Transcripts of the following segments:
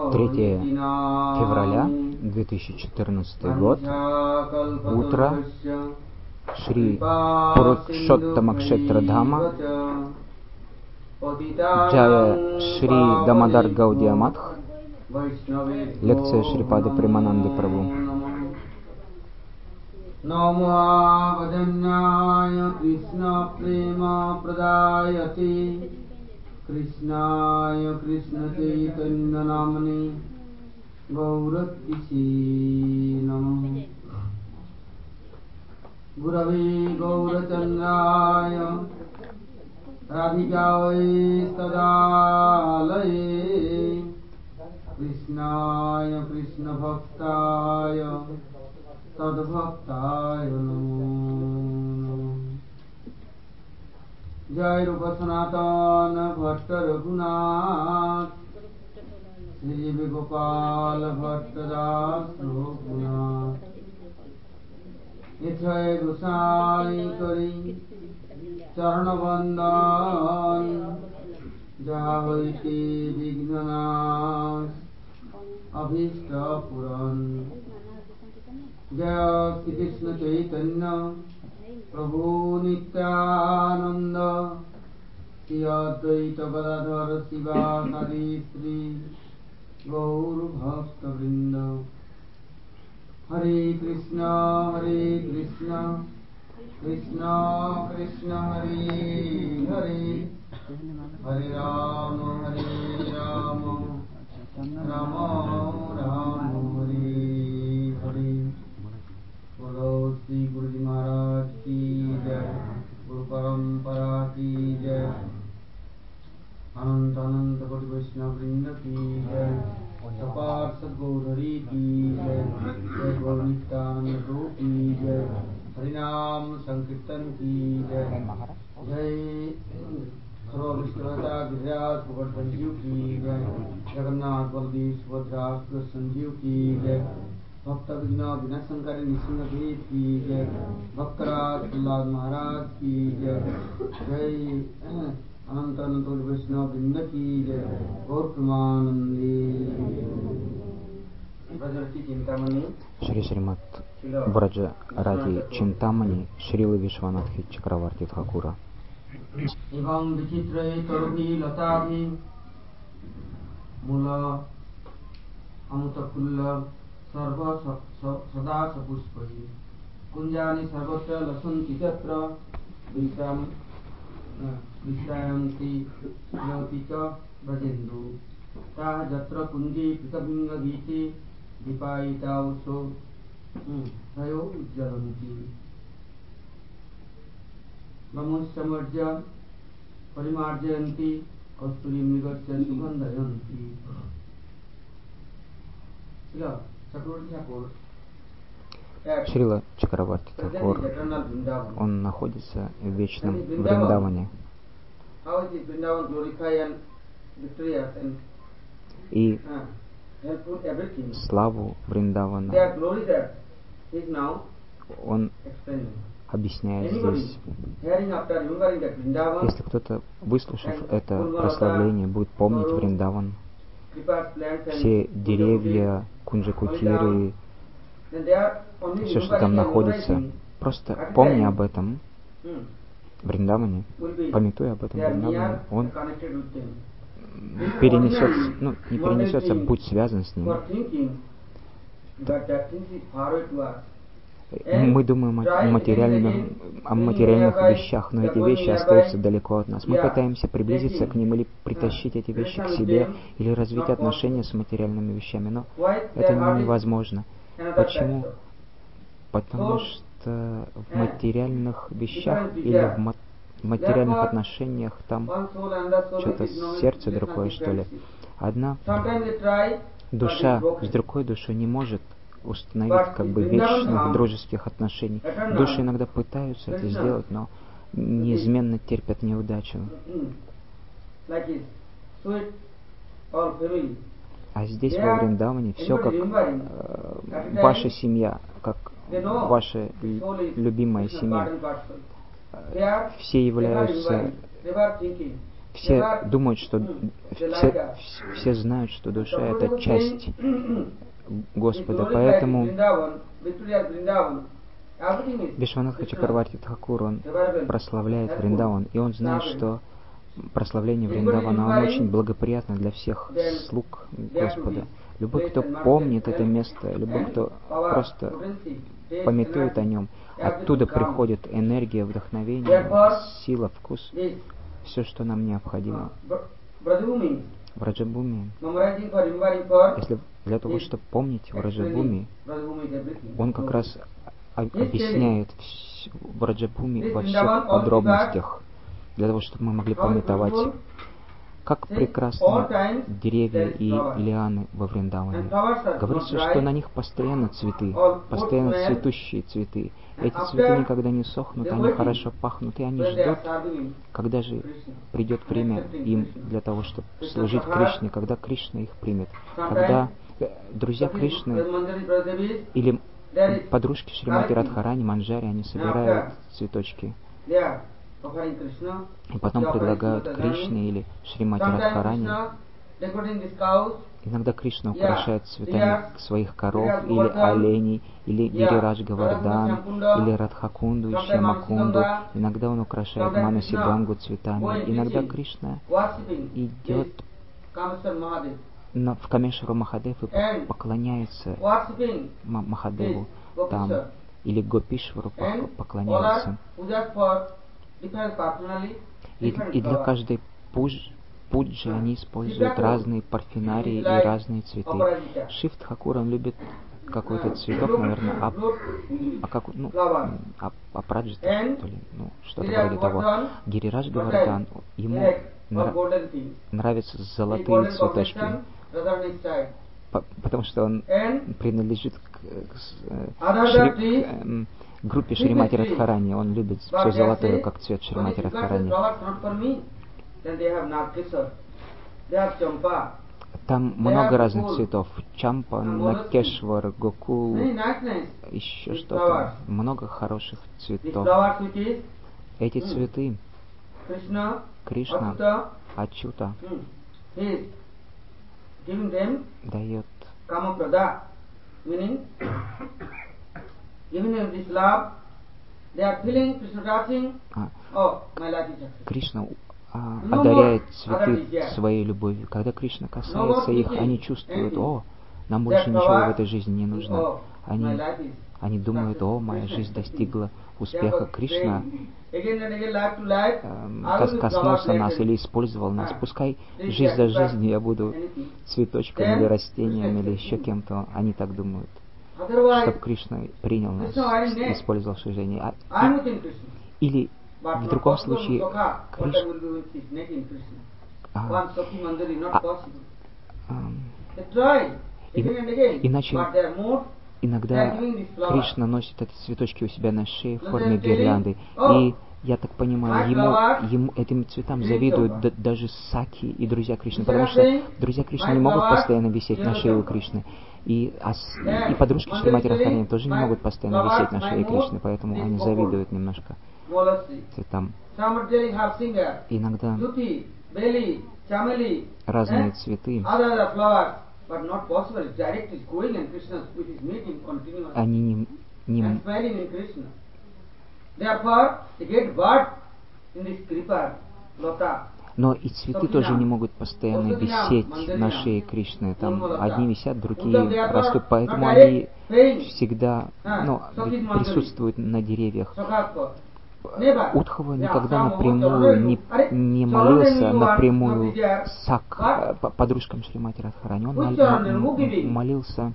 3 февраля 2014 год, утро, Шри Пурушоттама-кшетра Дхама, Джая Шри Дамодар Гаудия Матх, лекция Шрипады Премананды Прабху. Намо Ваджаньяя Кришна Према Прадаяти Кришная Кришна Чайтанья Намани Гауратиши Намah Гураве Гаурачандрая Радхикавай Стадалае Кришная Кришна Бхактая Tadbhaktaya Namo Jai Rupa Sanatana Bhatta Raghunath Sri Vigopala Bhatta Das Raghunath Ithai Gosai Kari Charana Bandhan Javaiti Vignanas Abhishta Puran Jaya Shri Krishna Chaitanya Prabhu Nityananda Shri Advaita Gadadhara Sivasadi Sri Gaur Bhakta Vrinda Hare Krishna Krishna Krishna Hare Hare Hare Rama Rama Rama Hare Hare बोलो श्री गुरु जी महाराज की जय, गुरु परंपरा की जय, अनंत अनंत कोटि वैष्णव वृंद की जय, सपाट सद्गुरुहरि की जय, जय गौर नित्यानंद प्रभु की जय, हरिनाम संकीर्तन की जय, जय सर्व विष्णुता गिरिराज गोवर्धन जीव की जय, जगन्नाथ बलदेव सुभद्रा संजीव की जय, भक्त विघ्न विनाशंकारी निसिंह भेद की जय, भक्तराज प्रहलाद महाराज की जय, जय अनंत अनंत वैष्णव वृंद की जय, गौर प्रेमानंदे। ब्रजरति चिंतामणि Шри Шримат Браджа Ради Чинтамани Шрилы Вишванатхи Чакраварти Тхакура. एवं विचित्रे तरुभि लताभि मूल अमुतकुल्ल सर्व सदा सपुष्पैः कुञ्जानि सर्वत्र लसन्ति तत्र विश्रायन्ति योति च व्रजेन्दु ताः यत्र कुञ्जे पृथग्लिङ्गगीते दीपायितावसो हयो उज्ज्वलन्ति नमोश्चमर्ज्य परिमार्जयन्ति कस्तूरी मृगस्य सुगन्धयन्ति। Шрила Чакраварти Тхакур, он находится в вечном Вриндаване. И славу Вриндавана он объясняет здесь. Если кто-то, выслушав это прославление, будет помнить Вриндаван, все деревья, кунджакутиры, все, что там находится, просто помни об этом Вриндаване, памятуя об этом Вриндаване, он перенесется, не перенесется, будь связан с ним. Мы думаем о материальных вещах, но эти вещи остаются далеко от нас. Мы пытаемся приблизиться к ним или притащить эти вещи к себе, или развить отношения с материальными вещами, но это невозможно. Почему? Потому что в материальных вещах или в материальных отношениях там что-то сердце другое, что ли. Одна душа с другой душой не может установить как бы вечных дружеских отношений. Души иногда пытаются это сделать, но неизменно терпят неудачу. А здесь во Вриндаване все как ваша семья, как ваша любимая семья. Все являются все думают, что все знают, что душа — это часть Господа, поэтому Вишванатха Чакраварти Тхакур, он прославляет Вриндаван, и он знает, что прославление Вриндавана, оно очень благоприятно для всех слуг Господа. Любой, кто помнит это место, любой, кто просто памятует о нем, оттуда приходит энергия, вдохновение, сила, вкус, все, что нам необходимо. Враджабхуми, если для того, чтобы помнить Враджабхуми, он как раз объясняет Враджабхуми во всех подробностях, для того, чтобы мы могли памятовать, как прекрасны деревья и лианы во Вриндаване. Говорится, что на них постоянно цветы, постоянно цветущие цветы. Эти цветы никогда не сохнут, они хорошо пахнут, и они ждут, когда же придет время им для того, чтобы служить Кришне, когда Кришна их примет. Когда друзья Кришны или подружки Шримати Радхарани, Манджари, они собирают цветочки и потом предлагают Кришне или Шримати Радхарани. Иногда Кришна украшает цветами своих коров или оленей, или Гирирадж Говардан, или Радхакунду и Шьямакунду. Иногда он украшает Манаси Гангу цветами. Иногда Кришна идет в Камешвару Махадев и поклоняется Махадеву там, или Гопишвару поклоняется. И для каждой пуджи они используют разные парфенарии и разные цветы. Шив Тхакур, он любит какой-то цветок, наверное, апраджита, что ли, что-то вроде того. Гирирадж Говардан, ему нравятся золотые цветочки, потому что он принадлежит к группе Шримати Радхарани. Он любит все золотое, как цвет Шримати Радхарани. Там много разных цветов. Чампа, Накешвар, Гокул, еще что-то. Много хороших цветов. Эти цветы Кришна, Ачюта, дает Кришна одаряет цветы своей любовью. Когда Кришна касается их, они чувствуют: о, нам больше ничего в этой жизни не нужно. Они думают: о, моя жизнь достигла успеха. Кришна коснулся нас или использовал нас. Пускай жизнь за жизнью я буду цветочком или растением или еще кем-то. Они так думают. Чтобы Кришна принял нас, использовал в своей жизни. Или в другом случае иначе иногда Кришна носит эти цветочки у себя на шее в форме гирлянды. И я так понимаю, ему этим цветам завидуют даже Саки и друзья Кришны, потому что друзья Кришны не могут постоянно висеть на шее у Кришны. И подружки Шримати Радхарани тоже не могут постоянно висеть на шее Кришны, поэтому они завидуют немножко цветам. Иногда разные цветы, они не но и цветы тоже не могут постоянно висеть на шее Кришны. Там одни висят, другие растут, поэтому они всегда присутствуют на деревьях. Удхава никогда напрямую не молился напрямую подружкам Шримати Радхарани. Он молился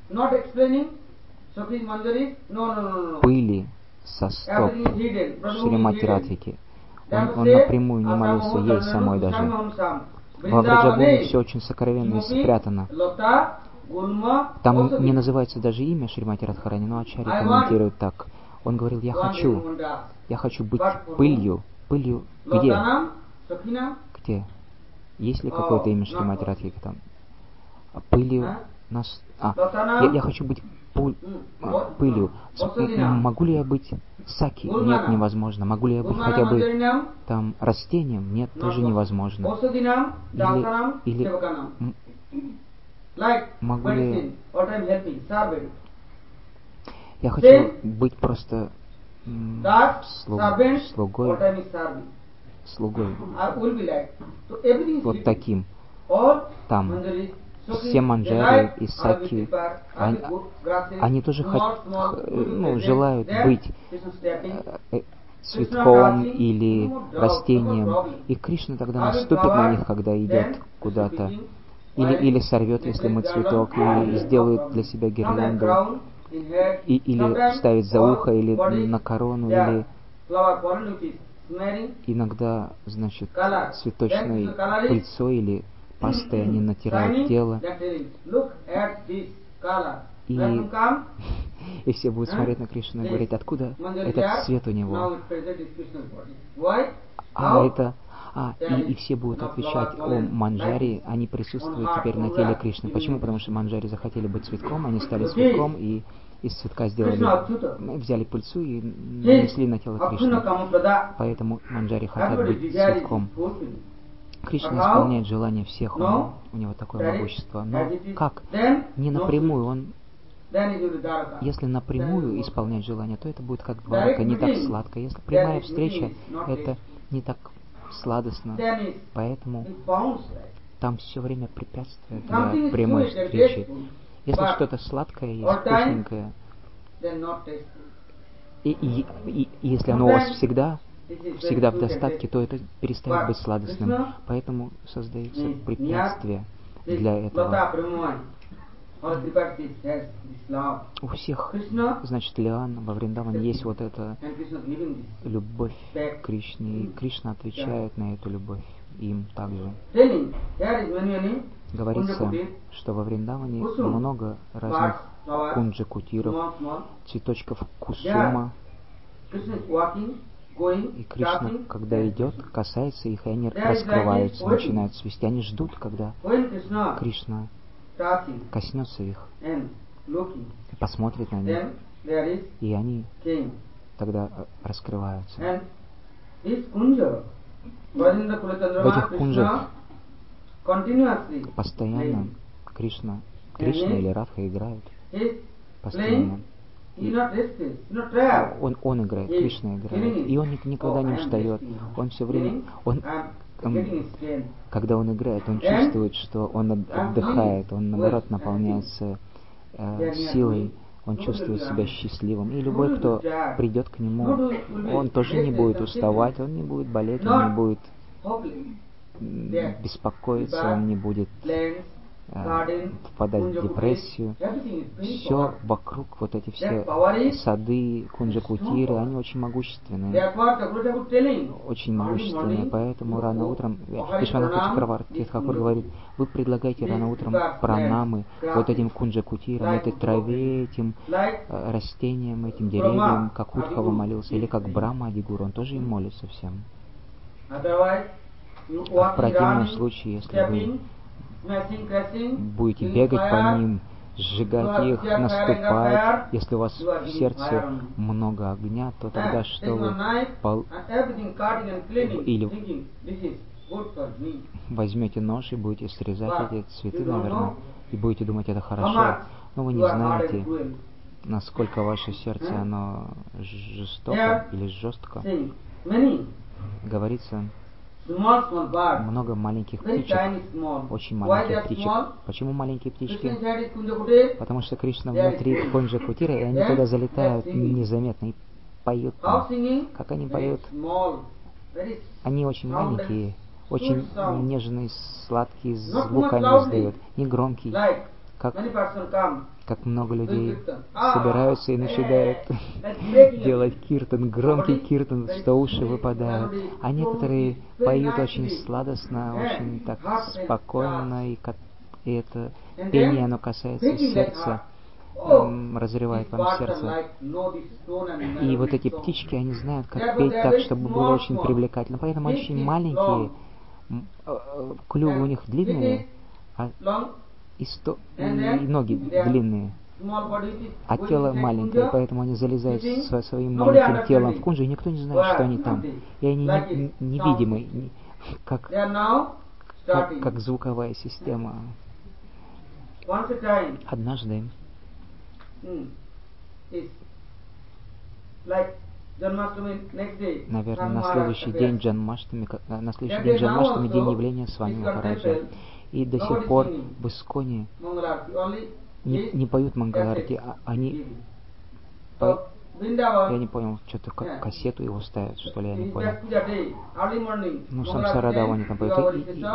пыли со стоп Шримати Радхики. Он напрямую не молился ей самой даже. Во Враджабхуми все очень сокровенно и спрятано. Там не называется даже имя Шримати Радхарани, но Ачарья комментирует так. Он говорил: я хочу быть пылью. Пылью где? Где? Есть ли какое-то имя Шримати Радхики там? Пылью нас... я хочу быть пылью. Могу ли я быть Саки? Нет, невозможно. Могу ли я быть хотя бы там растением? Нет, тоже невозможно. Или могу ли я хочу быть просто слугой, вот таким. Там все манджари и саки, они тоже желают быть цветком или растением, и Кришна тогда наступит на них, когда идет куда-то, или сорвет, если мы цветок, и сделает для себя гирлянду, или вставит за ухо, или на корону, или иногда, значит, цветочной пыльцой или пастой они натирают тело. И все будут смотреть на Кришну и говорить, откуда этот цвет у него. И все будут отвечать о манджаре, они присутствуют теперь на теле Кришны. Почему? Потому что манджари захотели быть цветком, они стали цветком, и из цветка взяли пыльцу и нанесли на тело Кришны. Поэтому манджари хотят быть цветком. Кришна исполняет желания всех, у него такое могущество. Но как? Не напрямую. Если напрямую исполнять желания, то это будет как дварака, не так сладко. Если прямая встреча, это не так сладостно. Поэтому там все время препятствие для прямой встречи. Если что-то сладкое и вкусненькое, и если оно у вас всегда в достатке, то это перестает быть сладостным. Поэтому создаются препятствия для этого. У всех, значит, лиан во Вриндаване есть вот эта любовь к Кришне, и Кришна отвечает на эту любовь им также. Говорится, что во Вриндаване много разных кунджа-кутиров, цветочков кусума, и Кришна, когда идет, касается их, и они раскрываются, начинают цвести. Они ждут, когда Кришна коснется их, посмотрит на них, и они тогда раскрываются. В этих кунджах постоянно Кришна или Радха играют постоянно. Он играет, Кришна играет, и он никогда не устает. Он все время, когда он играет, он чувствует, что он отдыхает, он наоборот наполняется силой, он чувствует себя счастливым. И любой, кто придет к нему, он тоже не будет уставать, он не будет болеть, он не будет беспокоиться, он не будет впадать в депрессию. Все вокруг, вот эти все сады, кунджа-кутиры, они очень могущественные. Очень могущественные, поэтому рано утром, Вишванатха Чакраварти Тхакур говорит, вы предлагаете рано утром пранамы вот этим кунджа-кутирам, этой траве, этим растениям, этим деревьям, как Удхава молился, или как Брахма Адигуру, он тоже им молится всем. А в противном случае, если вы будете бегать по ним, сжигать их, наступать, если у вас в сердце много огня, то тогда что вы или возьмете нож и будете срезать эти цветы, наверное, и будете думать, это хорошо, но вы не знаете, насколько ваше сердце, оно жестоко или жестко. Говорится, много маленьких птичек, очень маленьких птичек. Почему маленькие птички? Потому что Кришна внутри кунджа-кутира, и они туда залетают незаметно и поют там. Как они поют? Они очень маленькие, очень нежные, сладкие звук они издают, не громкий, как много людей собираются и начинают делать киртан, громкий киртан, что уши выпадают. А некоторые поют очень сладостно, очень так спокойно, и это пение, оно касается сердца, разрывает вам сердце. И вот эти птички, они знают, как петь так, чтобы было очень привлекательно. Поэтому они очень маленькие, клювы у них длинные, и ноги длинные. А тело маленькое, поэтому они залезают со своим маленьким телом в кунджу, и никто не знает, что они там. И они невидимы, как звуковая система. Однажды, наверное, на следующий день Джанмаштами, день явления Свами Махараджа. И до сих пор в Исконе не поют Мангаларти, они, я не понял, что-то кассету его ставят, что ли, я не понял. Ну, Самсарадаву они там поют.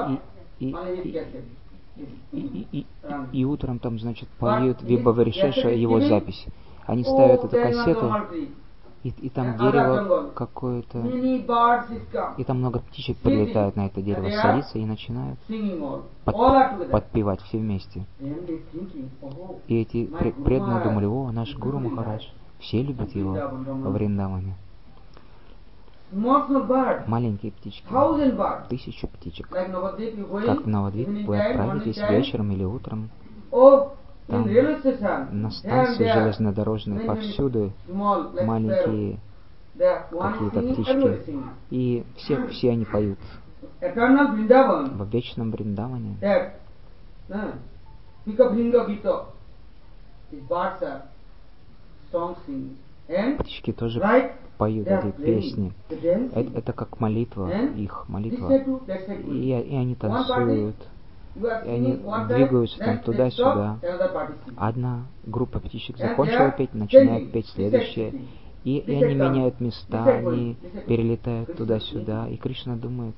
И утром там, значит, поют Вибхаваришеша, его запись. Они ставят эту кассету, и там дерево какое-то, и там много птичек прилетают на это дерево, садится и начинают подпевать все вместе. И эти преданные думали: о, наш Гуру Махарадж, все любят его во Вриндаване. Маленькие птички, 1000 птичек. Как в Навадвип вы отправитесь вечером или утром, там на станции железнодорожной повсюду маленькие какие-то птички, и все они поют в вечном Вриндаване. Птички тоже поют эти песни. Это как молитва, их молитва. И они танцуют, и они двигаются там туда-сюда. Одна группа птичек закончила петь, начинает петь следующая. И они меняют места, они перелетают туда-сюда. И Кришна думает: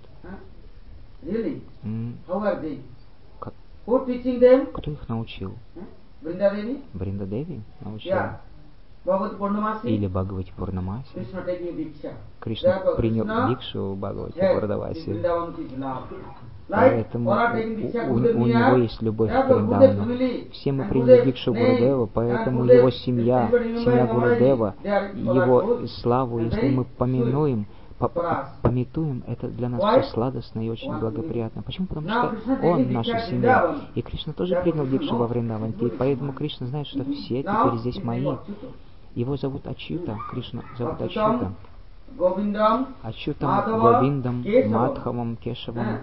кто их научил? Вриндадеви научила? Или Бхагавати Пурнамаси? Кришна принял дикшу Бхагавати Пурнамаси. Поэтому у него есть любовь к Вриндавану. Все мы приняли дикшу Гурудева, поэтому его семья Гурудева, его славу, если мы пометуем, это для нас все сладостно и очень благоприятно. Почему? Потому что он наша семья. И Кришна тоже принял дикшу во Вриндаване. И поэтому Кришна знает, что все теперь здесь мои. Его зовут Ачюта. Кришна зовут Ачюта. Ачютам, Говиндам, Мадхавам, Кешавам.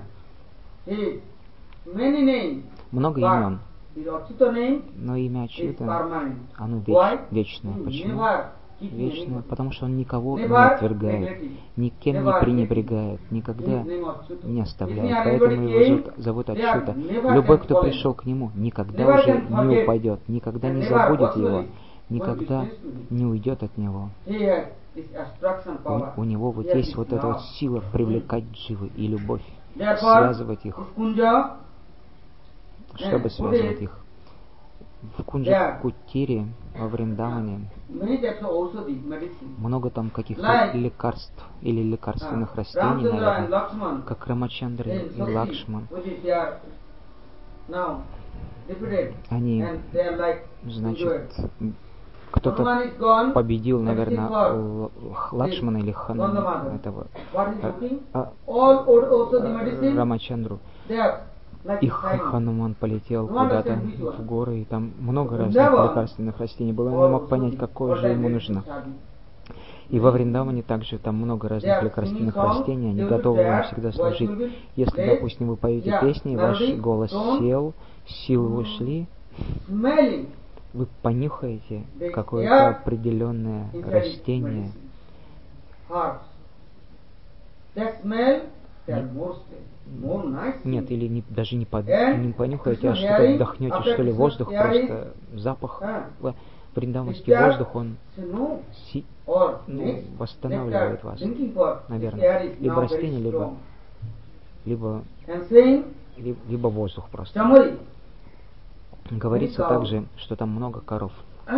Много имен. Но имя Ачюта, оно вечное. Почему? Вечное, потому что он никого не отвергает, никем не пренебрегает, никогда не оставляет. Поэтому его зовут Ачюта. Любой, кто пришел к нему, никогда уже не упадет, никогда не забудет его, никогда не уйдет от него. У него вот есть вот эта вот сила привлекать дживы и любовь, связывать их, чтобы связывать их. В Кунджа-Кутире, во Вриндаване, много там каких-то лекарств или лекарственных растений, наверное, как Рамачандра и Лакшман. Они, значит, кто-то победил, наверное, Лакшмана или этого Рамачандру. И Хануман полетел куда-то в горы, и там много разных лекарственных растений было. Он не мог понять, какое же ему нужно. И во Вриндаване также там много разных лекарственных растений, они готовы вам всегда служить. Если, допустим, вы поете песни, ваш голос сел, силы ушли, вы понюхаете какое-то определенное растение. Нет, или даже не понюхаете, а что-то вдохнете, что ли, воздух, просто запах. Вриндаванский воздух, он восстанавливает вас, наверное. Либо растение, либо воздух просто. Говорится также, что там много коров.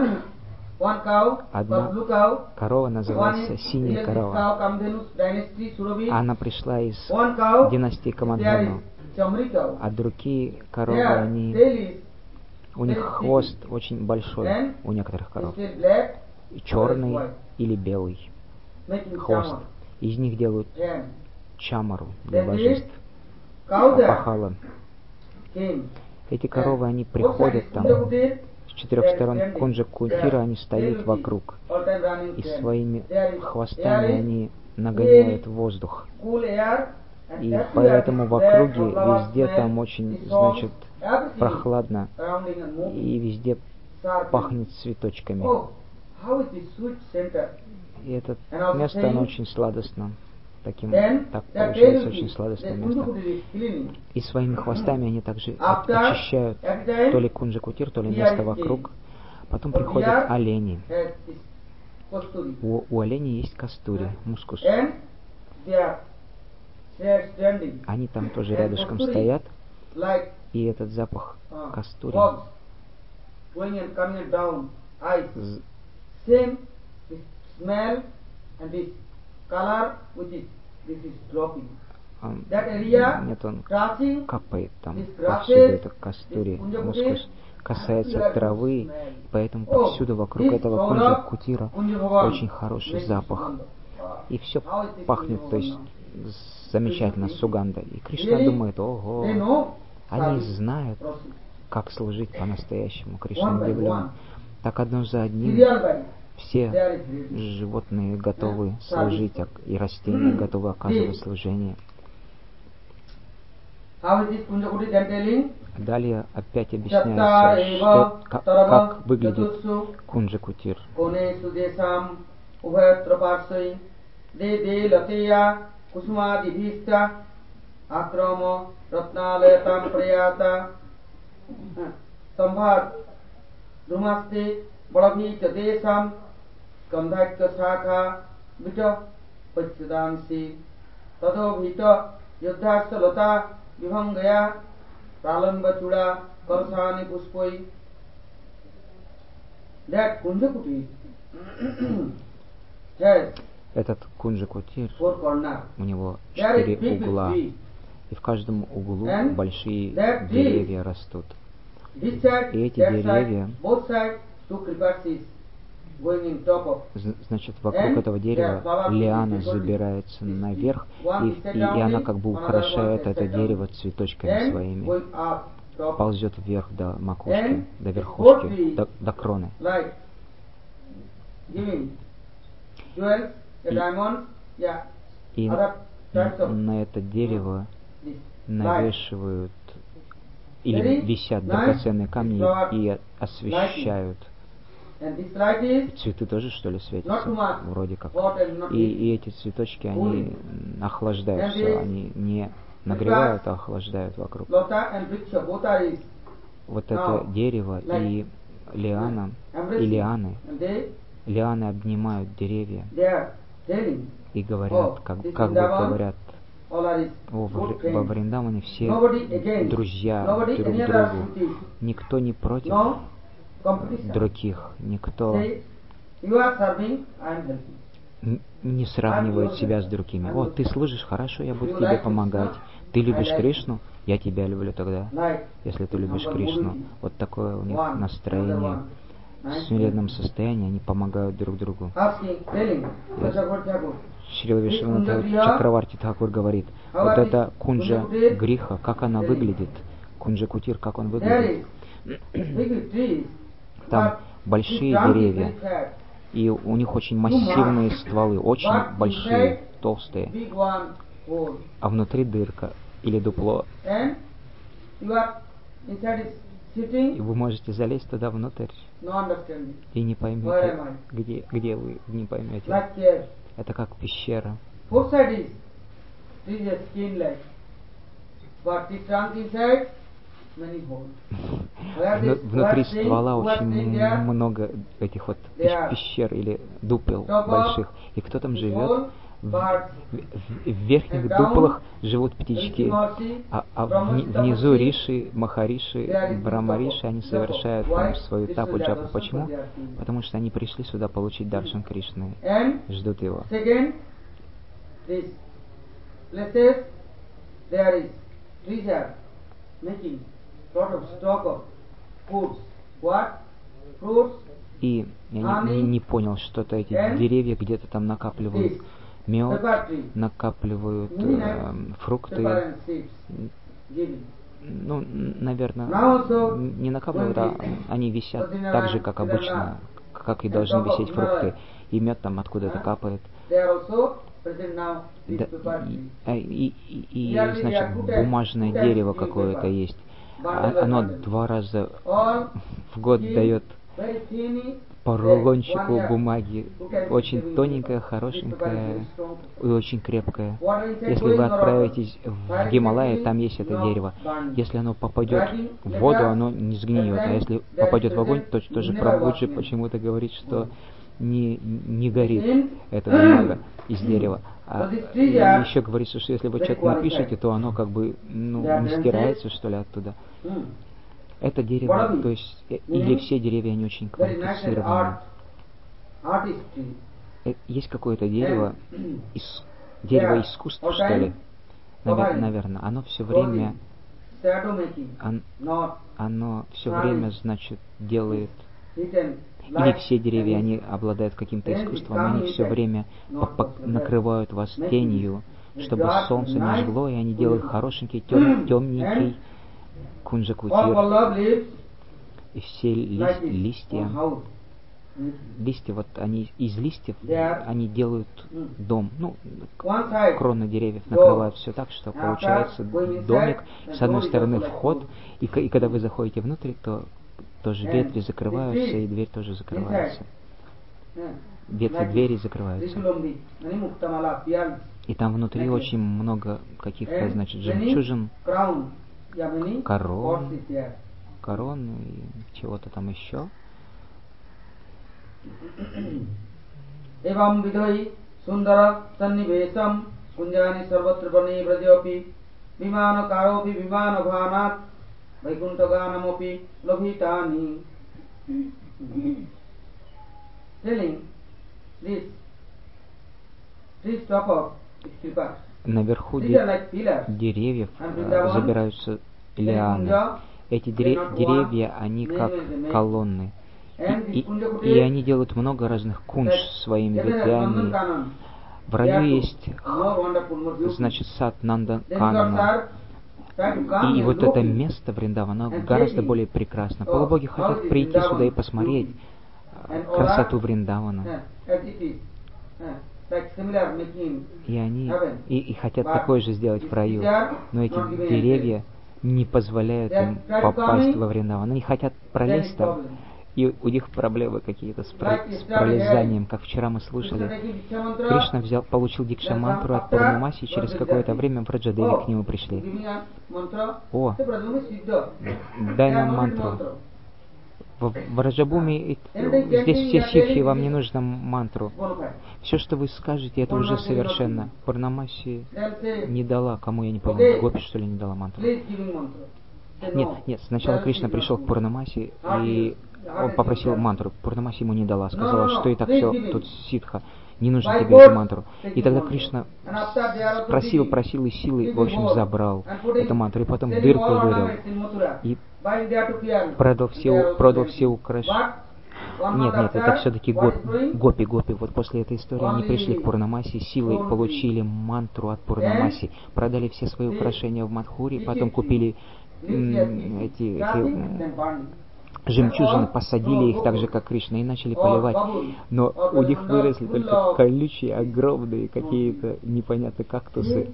Одна корова называется синяя корова. Она пришла из династии Камадхану. А другие коровы, у них хвост очень большой, у некоторых коров. Черный или белый хвост. Из них делают чамару для божеств. Апахала. Эти коровы, они приходят там четырех сторон Кунджа Кутира они стоят вокруг, и своими хвостами они нагоняют воздух. И поэтому в округе везде там очень, значит, прохладно, и везде пахнет цветочками. И это место, оно очень сладостно. Так получается очень сладостное место. И своими хвостами они также очищают то ли Кунджа Кутир, то ли место вокруг. Потом приходят олени. У оленей есть кастури, мускус. Они там тоже рядышком стоят. И этот запах кастури нет, он капает там повсюду, это кастури, мускус касается травы, поэтому повсюду вокруг этого Кунджа Кутира очень хороший запах. И все пахнет, то есть замечательно, суганда. И Кришна думает, ого, они знают, как служить по-настоящему. Кришна удивлен. Так одно за одним все животные готовы служить, и растения готовы оказывать служение. Далее опять объясняется, как выглядит Кунджа Кутир. Этот Кунджа Кутир, у него 4 угла, и в каждом углу большие деревья растут. И эти деревья, значит, вокруг этого дерева лиана забирается наверх, и она как бы украшает это дерево цветочками своими, ползет вверх до макушки, до верхушки, до кроны. И на это дерево навешивают или висят драгоценные камни и освещают. И цветы тоже, что ли, светятся? Вроде как. И эти цветочки, они охлаждают все, они не нагревают, а охлаждают вокруг. Вот это дерево и лианы обнимают деревья и говорят, как бы говорят, во Вриндаване все друзья друг другу, никто не против других, никто не сравнивает себя с другими. О, ты служишь хорошо, я буду тебе помогать. Ты любишь Кришну, я тебя люблю тогда, если ты любишь Кришну. Вот такое у них настроение. В смиренном состоянии они помогают друг другу. Шрила Вишванатха Чакраварти Тхакур говорит, вот это Кунджа Гриха, как она выглядит, Кунджа Кутир, как он выглядит. Там большие деревья, и у них очень массивные стволы, очень большие, толстые, а внутри дырка или дупло. И вы можете залезть туда внутрь и не поймете, где вы, не поймете. Это как пещера. Внутри ствола очень много этих вот пещер или дупел больших. И кто там живет? В верхних дуплах живут птички, а внизу риши, махариши, брамариши, они совершают там свою тапу джапу. Почему? Потому что они пришли сюда получить даршан Кришны, ждут его. И я не понял, что-то эти деревья где-то там накапливают мед, накапливают фрукты, ну, наверное, не накапливают, а они висят так же, как обычно, как и должны висеть фрукты. И мед там откуда-то капает. Да, значит, бумажное дерево какое-то есть. Оно 2 раза в год дает по рулончику бумаги, очень тоненькая, хорошенькая и очень крепкая. Если вы отправитесь в Гималаи, там есть это дерево. Если оно попадет в воду, оно не сгниет, а если попадет в огонь, то тоже Прабхуджи почему-то говорит, что не горит эта бумага из дерева. А еще говорится, что если вы что-то напишете, то оно как бы не стирается, что ли, оттуда. Это дерево, то есть, или все деревья, они очень квалифицированные. Есть какое-то дерево, дерево искусства, что ли, наверное, оно все время, значит, делает, или все деревья, они обладают каким-то искусством, они все время накрывают вас тенью, чтобы солнце не жгло, и они делают хорошенький, темненький кунжакутир. И все листья, вот они из листьев, они делают дом. Ну, кроны деревьев накрывают все так, что получается домик. С одной стороны вход, и когда вы заходите внутрь, то тоже ветви закрываются, и дверь тоже закрывается. Ветви двери закрываются. И там внутри очень много каких-то, значит, жемчужин, корон и чего-то там еще. Evam vidhai sundara sannivesam kunjani sarvatra vane vrajapi vimana karopi vimana bhanat vaikuntaganamopi labhitani. Telling this trees top of Kripa. Наверху деревьев забираются лианы. Эти деревья, они как колонны. И они делают много разных кунж своими ветвями. В раю есть, значит, сад Нанда-канана. И вот это место Вриндавана гораздо более прекрасно. Полубоги хотят прийти сюда и посмотреть красоту Вриндавана. И они и хотят такое же сделать в раю. Но эти деревья не позволяют им попасть во Вриндаван. Они хотят пролезть там, и у них проблемы какие-то с пролезанием. Как вчера мы слушали, Кришна получил дикша-мантру от Пурнамаси, и через какое-то время Враджадеви к нему пришли. О, дай нам мантру. В Враджабуми здесь все ситхи, вам не нужно мантру. Все, что вы скажете, это уже совершенно. Пурнамаси не дала, кому я не понял, Гопи, что ли, не дала мантру? Нет, сначала Кришна пришел к Пурнамаси и он попросил мантру. Пурнамаси ему не дала, сказала, что и так все, тут ситха, не нужно тебе эту мантру. И тогда Кришна просил и силой, в общем, забрал эту мантру, и потом дырку вырыл, и продал все украшения. Нет, это все-таки гопи. Вот после этой истории они пришли к Пурнамаси, силой получили мантру от Пурнамаси, продали все свои украшения в Мадхури, потом купили эти жемчужины, посадили их так же, как Кришна, и начали поливать. Но у них выросли только колючие, огромные какие-то непонятные кактусы.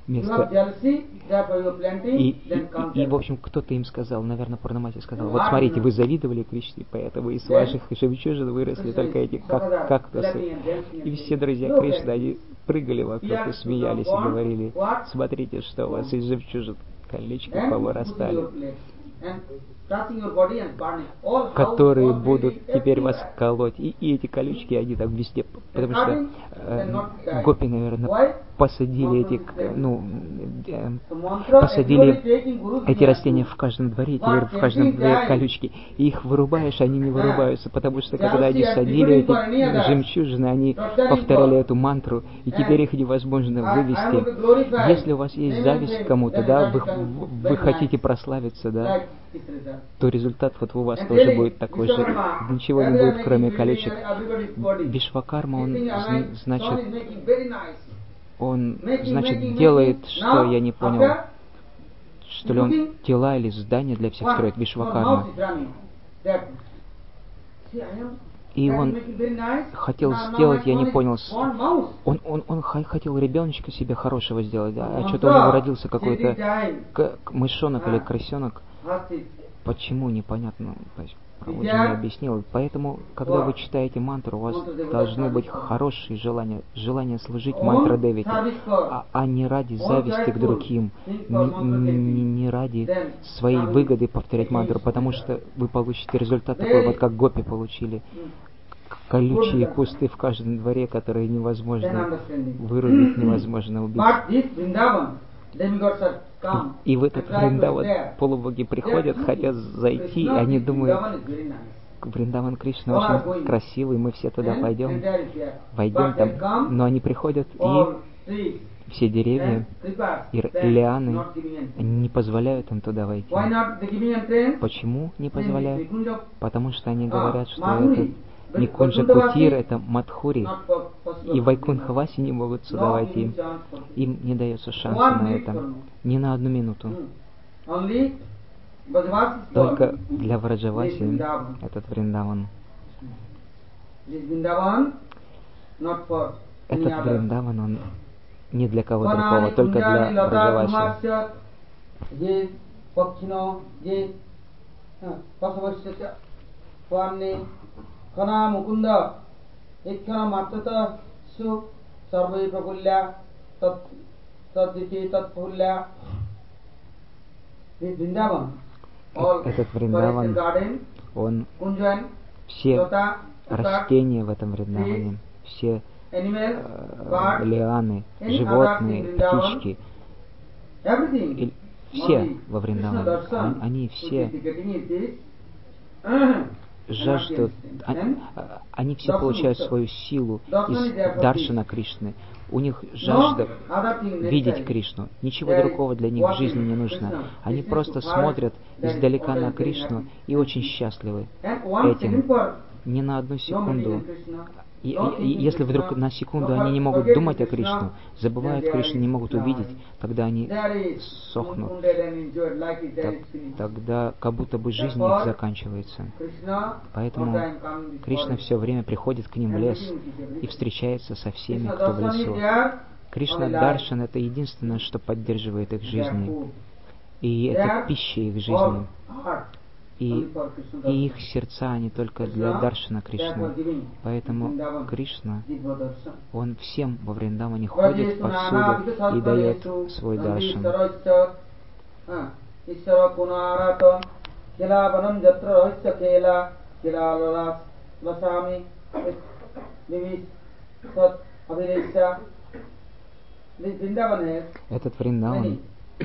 И в общем, кто-то им сказал, наверное, Пурнамаси сказал, вот смотрите, вы завидовали Кришне, поэтому из ваших жемчужин выросли только эти кактусы. И все друзья Кришны, они прыгали вокруг и смеялись, и говорили, смотрите, что у вас из жемчужин колючки повырастали, которые будут теперь вас колоть. И эти колючки, они там везде, потому что гопи, наверное, посадили эти растения в каждом дворе, теперь в каждом дворе колючки. И их вырубаешь, они не вырубаются, потому что когда они садили эти жемчужины, они повторяли эту мантру, и теперь их невозможно вывести. Если у вас есть зависть к кому-то, да, вы хотите прославиться, да, то результат вот у вас тоже будет такой же. Ничего не будет, кроме колючек. Вишвакарма, он, значит, делает, что я не понял, Что ли он тела или здания для всех строит, Вишвакарма. И он хотел сделать, я не понял, он хотел ребеночка себе хорошего сделать, да? А что-то у него родился какой-то мышонок или крысенок. Почему, непонятно. Прабхуджи не объяснил. Поэтому, когда вы читаете мантру, у вас должны быть хорошие желания служить мантра Девити, а не ради зависти к другим, не ради своей выгоды повторять мантру, потому что вы получите результат такой, вот как гопи получили. Колючие кусты в каждом дворе, которые невозможно вырубить, невозможно убить. И в этот Вриндаван полубоги приходят, хотят зайти, и они думают, Вриндаван Кришна очень красивый, мы все туда пойдем, войдем там. Но они приходят, и все деревья и лианы не позволяют им туда войти. Почему не позволяют? Потому что они говорят, что это не Кунджа Кутир, это Мадхури, и Вайкунхаваси не могут сюда войти. Им не дается шанса на это. Ни на одну минуту. Только для Враджаваси этот Вриндаван. Этот Вриндаван, он не для кого другого, только для Враджаваси. Kana mukunda ikkana matata su sarve prabulya tadviti tatpulya. Этот Вриндаван, он все растения в этом Вриндаване, все лианы, животные, птички, все во Вриндаване, они все жаждут, они все получают свою силу из даршана Кришны. У них жажда видеть Кришну. Ничего другого для них в жизни не нужно. Они просто смотрят издалека на Кришну и очень счастливы этим. Ни на одну секунду. И если вдруг на секунду они не могут думать о Кришну, забывают Кришну, не могут увидеть, тогда они сохнут. Тогда как будто бы жизнь их заканчивается. Поэтому Кришна все время приходит к ним в лес и встречается со всеми, кто в лесу. Кришна Даршан — это единственное, что поддерживает их жизни. И это пища их жизни. И их сердца, они только для Даршана Кришны. Поэтому Кришна, он всем во Вриндаване ходит повсюду и дает свой Даршан. Этот Вриндаван,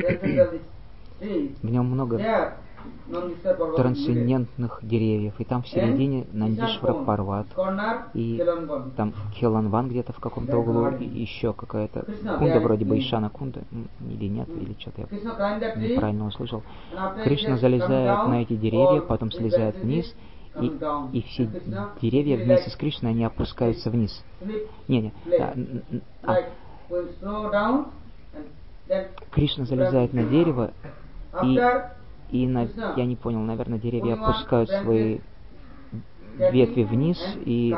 в нем много трансцендентных деревьев, и там в середине Нандишвара Парват, и там Келанван где-то в каком-то углу, и еще какая-то кунда, вроде бы Ишана Кунда, или нет, или что-то я неправильно услышал. Кришна залезает на эти деревья, потом слезает вниз, и все деревья вместе с Кришной, они опускаются вниз. Кришна залезает на дерево, я не понял, наверное, деревья опускают свои ветви вниз, и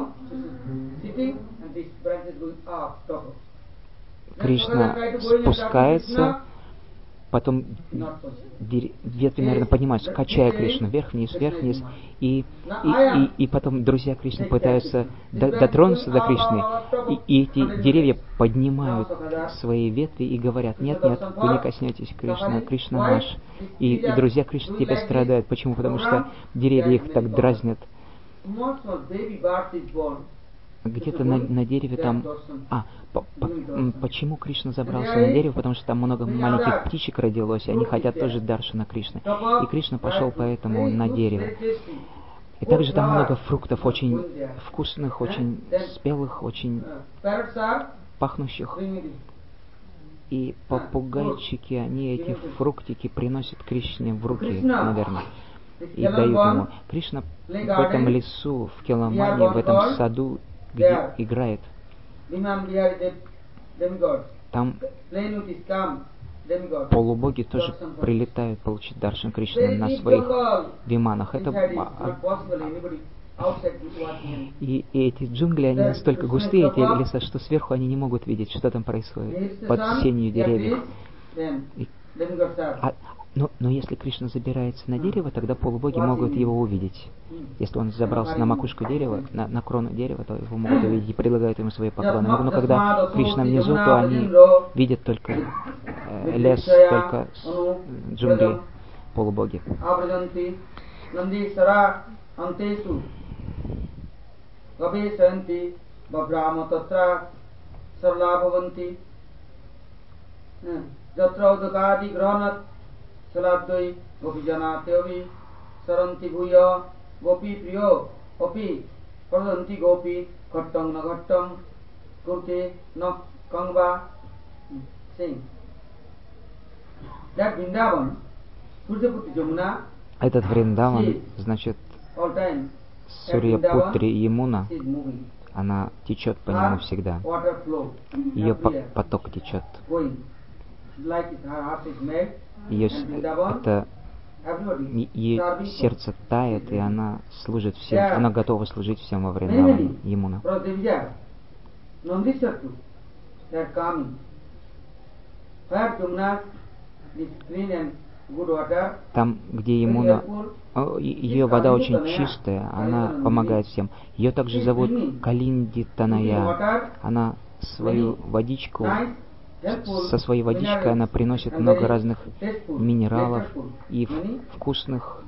Кришна спускается, потом ветви, наверное, поднимаются, качая Кришну вверх-вниз, вверх-вниз, и потом друзья Кришны пытаются дотронуться до Кришны, и эти деревья поднимают свои ветви и говорят: нет, нет, вы не коснетесь Кришны, Кришна наш. И друзья Кришны теперь страдают. Почему? Потому что деревья их так дразнят. Где-то на дереве там... Почему Кришна забрался на дерево? Потому что там много маленьких птичек родилось, и они хотят тоже даршана Кришны. И Кришна пошел поэтому на дерево. И также там много фруктов, очень вкусных, очень спелых, очень пахнущих. И попугайчики, они эти фруктики приносят Кришне в руки, наверное, и дают ему. Кришна в этом лесу, в Келанване, в этом саду, где играет. Там полубоги тоже прилетают получить даршан Кришны на своих виманах. Это и эти джунгли, они настолько густые, эти леса, что сверху они не могут видеть, что там происходит под сенью деревьев. Но если Кришна забирается на дерево, тогда полубоги могут его увидеть. Если он забрался на макушку дерева, на крону дерева, то его могут увидеть и предлагают ему свои поклоны. Но когда Кришна внизу, то они видят только лес, только джунгли, полубоги. Saladoi Gopijana Teovi Saranti Bhuya Gopi Priyo Opi Pradanti Gopi Ghattang Naghattang Kurte Nak Kangva Sing. That Vrindavan Surjaputri Jamuna. Этот Вриндаван, значит, Сурьяпутри Ямуна, она течет по нему всегда. Ее поток течет. Ее сердце тает, и она служит всем, она готова служить всем во Вриндаване, Ямуна. Там, где Ямуна, ее вода очень чистая, она помогает всем. Ее также зовут Калинди Таная. Она свою водичку, со своей водичкой она приносит много разных минералов и вкусных,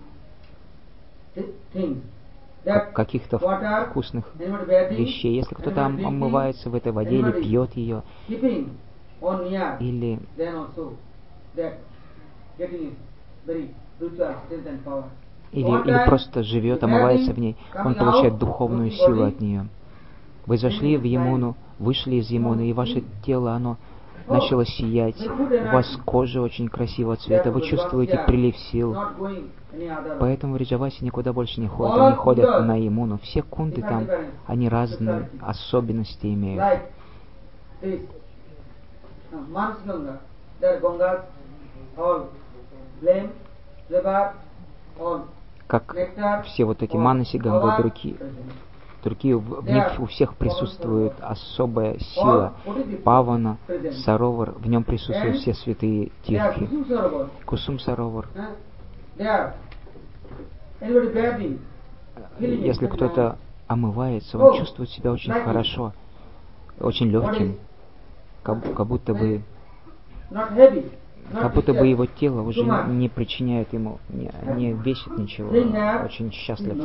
каких-то вкусных вещей. Если кто-то омывается в этой воде или пьет ее, или просто живет, омывается в ней, он получает духовную силу от нее. Вы зашли в Ямуну, вышли из Ямуны, и ваше тело, оно начало сиять, у вас кожа очень красивого цвета, вы чувствуете прилив сил. Поэтому в Вриджавасе никуда больше не ходят, они ходят на Ямуну. Все кунды там, они разные особенности имеют. Как все вот эти манаси, ганга, другие, в них у всех присутствует особая сила. Павана, Саровар, в нем присутствуют все святые тирхи. Кусум Саровар. Если кто-то омывается, он чувствует себя очень хорошо, очень легким, как будто бы его тело уже не причиняет ему, не весит ничего, очень счастлив.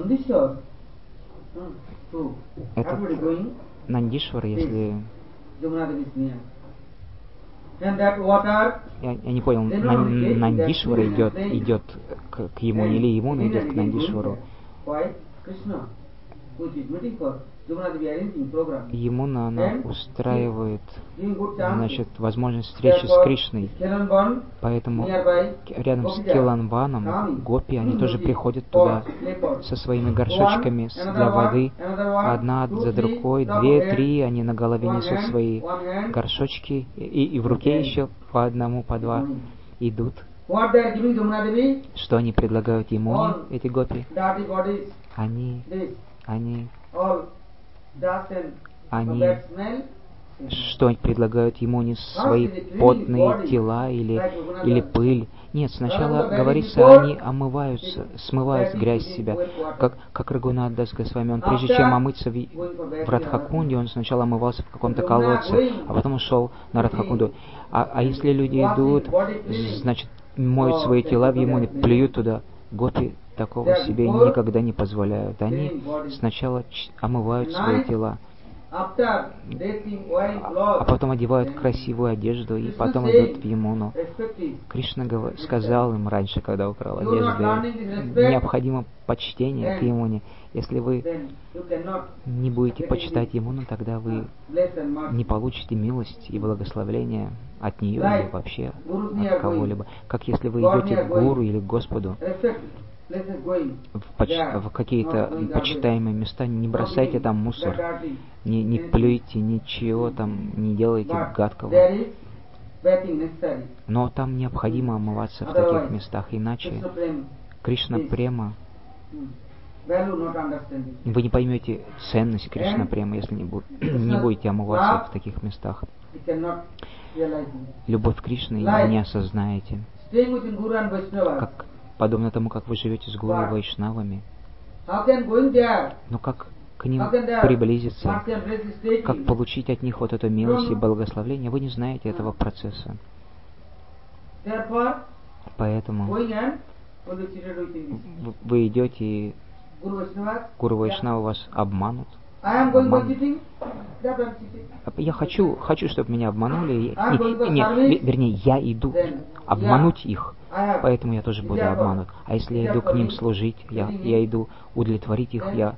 Этот Нандишвара, если... Я не понял, Нандишвара идет к Ямуне, или Ямуна идет к Нандишвару. Ямуна, она устраивает, значит, возможность встречи с Кришной. Поэтому рядом с Келанваном гопи, они тоже приходят туда со своими горшочками для воды. Одна за другой, 2, 3, они на голове несут свои горшочки, и в руке еще по одному, по 2 идут. Что они предлагают Ямуне, эти гопи? Что предлагают Ямуне? Свои потные тела или пыль? Нет, сначала говорится, они омываются, смывают грязь с себя. Как Рагунат Дас Госвами, он прежде чем омыться в Радхакунде, он сначала омывался в каком-то колодце, а потом ушел на Радхакунду. А если люди идут, значит, моют свои тела в Ямуне, плюют туда, гопи такого себе никогда не позволяют. Они сначала омывают свои тела, а потом одевают красивую одежду и потом идут в Ямуну. Кришна сказал им раньше, когда украл одежду, необходимо почтение к Ямуне. Если вы не будете почитать Ямуну, тогда вы не получите милость и благословление от нее или вообще от кого-либо. Как если вы идете к Гуру или к Господу, в какие-то почитаемые места, не бросайте там мусор, не плюйте, ничего там не делайте гадкого. Но там необходимо омываться в таких местах, иначе Кришна Према, вы не поймете ценность Кришна Према, если не будете омываться в таких местах. Любовь Кришны не осознаете. Как, подобно тому, как вы живете с Гуру и Вайшнавами. Но как к ним приблизиться, как получить от них вот эту милость и благословение, вы не знаете этого процесса. Поэтому вы идете, и Гуру Вайшнава вас обманут. Я хочу, чтобы меня обманули. Вернее, я иду обмануть их, поэтому я тоже буду обманут. А если я иду к ним служить, я иду удовлетворить их, я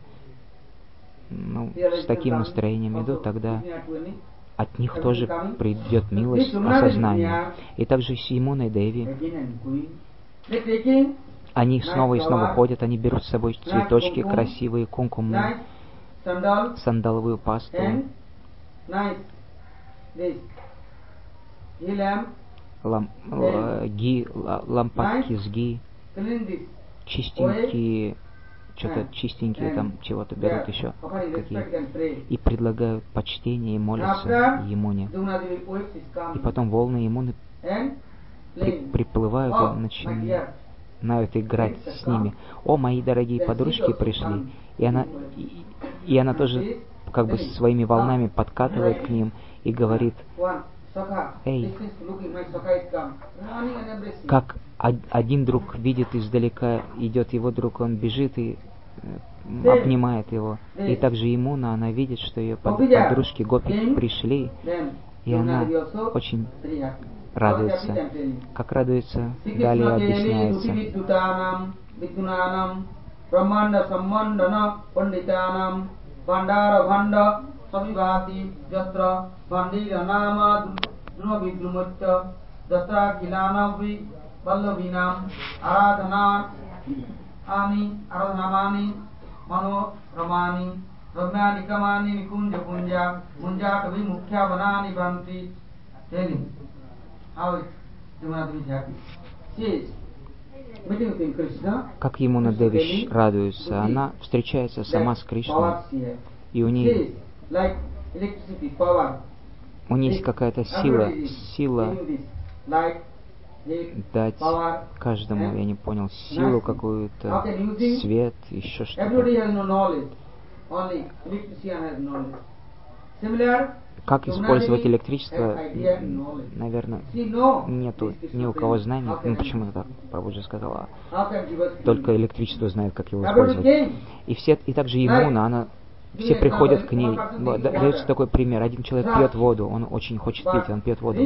с таким настроением иду, тогда от них тоже придет милость, осознание. И также с Ямуной Деви. Они снова и снова ходят, они берут с собой цветочки красивые, кункуму, сандаловую пасту, лампадки с ги, чистенькие, что-то чистенькие там чего-то берут еще, такие, и предлагают почтение и молятся Ямуне. И потом волны Ямуны приплывают и начинают играть с ними. О, мои дорогие подружки пришли. И она тоже как бы своими волнами подкатывает к ним и говорит: эй, как один друг видит издалека, идет его друг, он бежит и обнимает его. И также Ямуна, она видит, что ее подружки Гопи пришли, и она очень радуется. Как радуется, далее объясняется. Как Ямуна Деви радуется, она встречается сама с Кришной, и у нее есть какая-то сила дать каждому, я не понял, силу какую-то, свет, еще что-то. Как использовать электричество, наверное, нету ни у кого знаний. Почему-то так Прабхуджи сказала. Только электричество знает, как его использовать. И также Ямуна, все приходят к ней. Дается такой пример. Один человек пьет воду, он очень хочет пить, он пьет воду.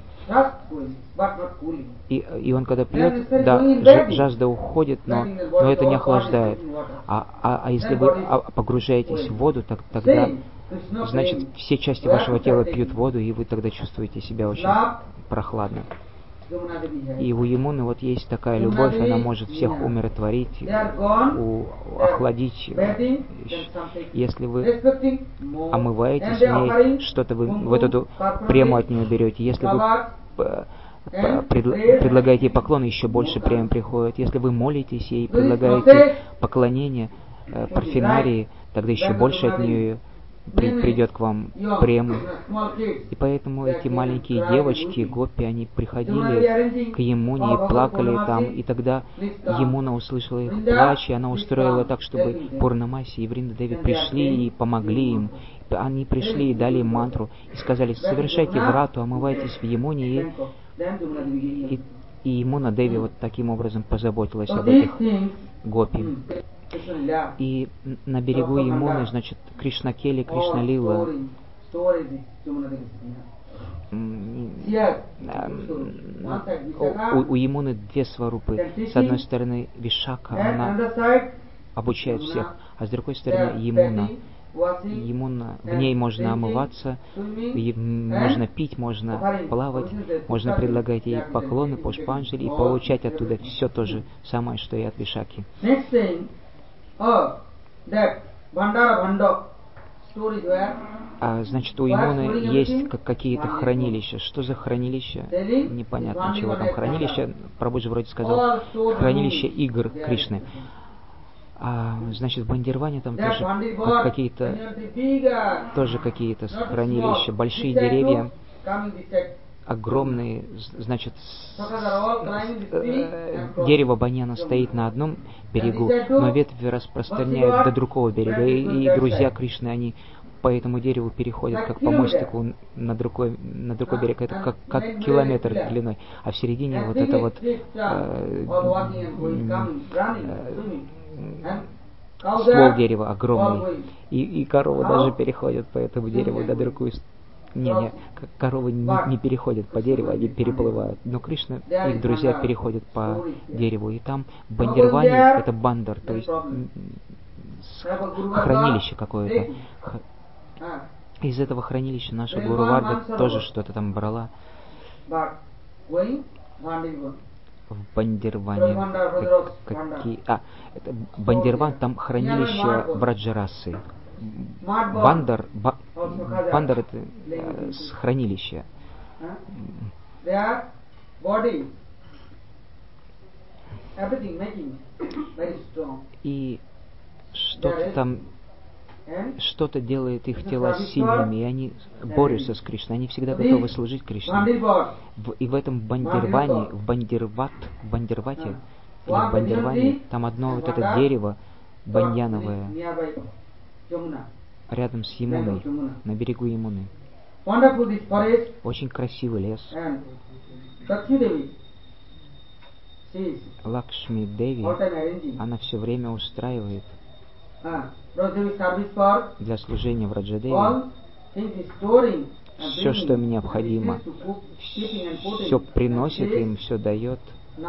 И он когда пьет, да, жажда уходит, но это не охлаждает. А если вы погружаетесь в воду, тогда, значит, все части вашего тела пьют воду, и вы тогда чувствуете себя очень прохладно. И у Ямуны вот есть такая любовь, она может всех умиротворить, охладить. Если вы омываетесь в ней, что-то вы вот эту прему от нее берете. Если вы предлагаете ей поклон, еще больше прем приходит. Если вы молитесь ей, предлагаете поклонение парфенарии, тогда еще больше от нее придет к вам прему. И поэтому эти маленькие девочки, гопи, они приходили к Ямуне и плакали там, и тогда Ямуна услышала их плач, и она устроила так, чтобы Пурнамаси и Вринда Деви пришли и помогли им. Они пришли и дали им мантру, и сказали: совершайте врату, омывайтесь в Ямуне, и Ямуна Деви вот таким образом позаботилась об этих гопи. И на берегу Ямуны, значит, Кришна Кели, Кришна Лила. У Ямуны две сварупы. С одной стороны Вишака, она обучает всех, а с другой стороны Ямуна. В ней можно омываться, можно пить, можно плавать, можно предлагать ей поклоны, пушпанджали и получать оттуда все то же самое, что и от Вишаки. Значит, у Ямуны есть какие-то хранилища. Что за хранилища? Непонятно, чего там хранилище. Прабхуджи вроде сказал, хранилище игр Кришны. Значит, в Бандирване там тоже какие-то хранилища, большие деревья, огромные, значит, дерево баньяна стоит на одном берегу, но ветви распространяют до другого берега, и друзья Кришны, они по этому дереву переходят как по мостику на другой берег, это как километр длиной, а в середине вот это вот ствол дерева огромный, и коровы даже переходят по этому дереву до другой стороны. Не, коровы не переходят по дереву, они переплывают. Но Кришна, их друзья переходят по дереву. И там в Бандирване это бандар, то есть хранилище какое-то. Из этого хранилища наша Гуру Варга тоже что-то там брала. В Бандирване это Бандирван, там хранилище Враджарасы. Бандар это хранилище. И что-то делает их тела сильными, и они борются с Кришной, они всегда готовы служить Кришне. И в этом Бандирване, в Бандирвате, там одно вот это дерево баньяновое, рядом с Ямуной, на берегу Ямуны. Очень красивый лес. Лакшми Деви, она все время устраивает для служения Враджадеви все, что им необходимо, все приносит им, все дает,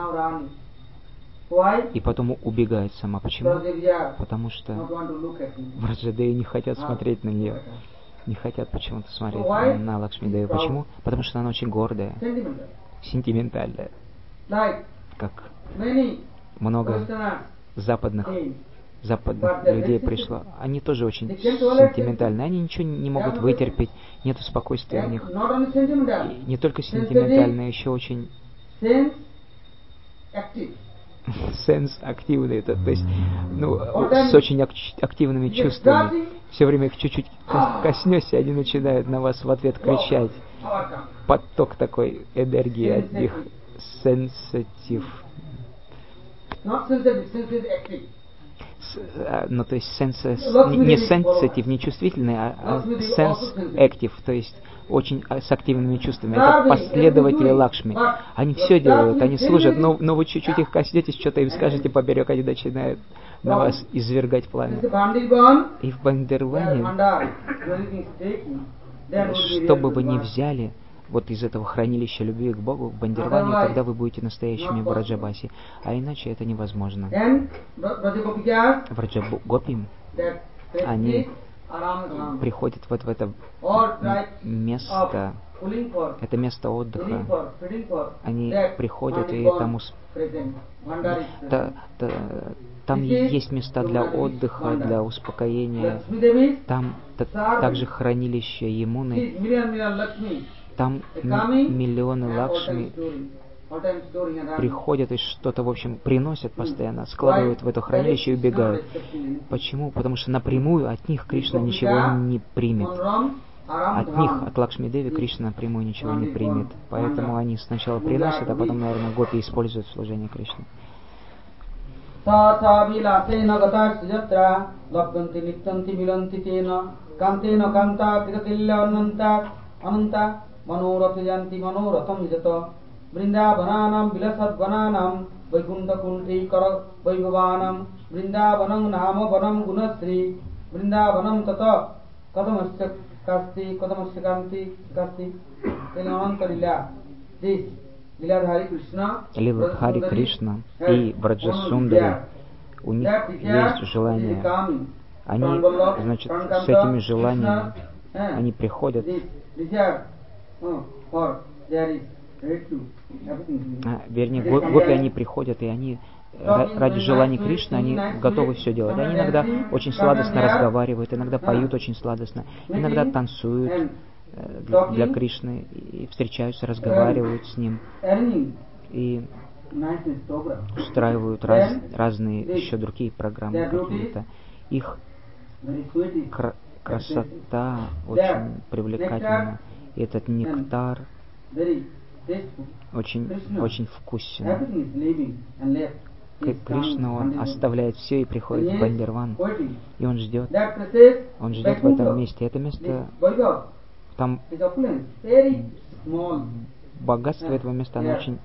и потом убегает сама. Почему? Потому что Враджадеви не хотят смотреть на нее, не хотят почему-то смотреть на Лакшми Деви. Почему? Потому что она очень гордая, сентиментальная, как много западных людей пришло. Они тоже очень сентиментальны. Они ничего не могут вытерпеть. Нету спокойствия у них. И не только сентиментальные, еще очень сенс-активные. То есть, с очень активными чувствами. Все время их чуть-чуть коснешься, они начинают на вас в ответ кричать. Поток такой энергии от них. Sensitive. То есть не sensitive, не чувствительный, а sense-active, то есть очень с активными чувствами. Это последователи Лакшми. Они все делают, они служат, но вы чуть-чуть их коснетесь, что-то им скажете поперек, они начинают на вас извергать пламя. И в Бандирване, что бы вы ни взяли, вот из этого хранилища любви к Богу, в Бандирване, тогда вы будете настоящими Враджабаси. А иначе это невозможно. Враджагопи, они приходят вот в это место, это место отдыха. Они приходят, и там есть места для отдыха, для успокоения. Там также хранилище Ямуны. Там миллионы Лакшми приходят и что-то, в общем, приносят постоянно, складывают в это хранилище и убегают. Почему? Потому что напрямую от них Кришна ничего не примет. От них, от Лакшми Деви, Кришна напрямую ничего не примет. Поэтому они сначала приносят, а потом, наверное, гопи используют в служении Кришне. मनोरथ जानती मनोरथम जत वृंदावनानां विलसद्वनानां वैकुंठकुंठी कर वैभवानां वृंदावनं नाम वनं गुणश्री वृंदावनं तत कदमस्य कास्ति अनंत लीला लीलाधारी Кришна и Враджасундари, у них есть желание. Они, значит, с этими желаниями они приходят. Вернее, гопи, они приходят, и они ради желаний Кришны они готовы все делать. Они иногда очень сладостно разговаривают, иногда поют очень сладостно, иногда танцуют для Кришны, и встречаются, разговаривают с Ним, и устраивают разные еще другие программы какие-то. Их красота очень привлекательна, и этот нектар очень вкусен. Кришна, он оставляет все и приходит в Бандирван, и он ждет в этом месте. Это место, там богатство этого места, оно очень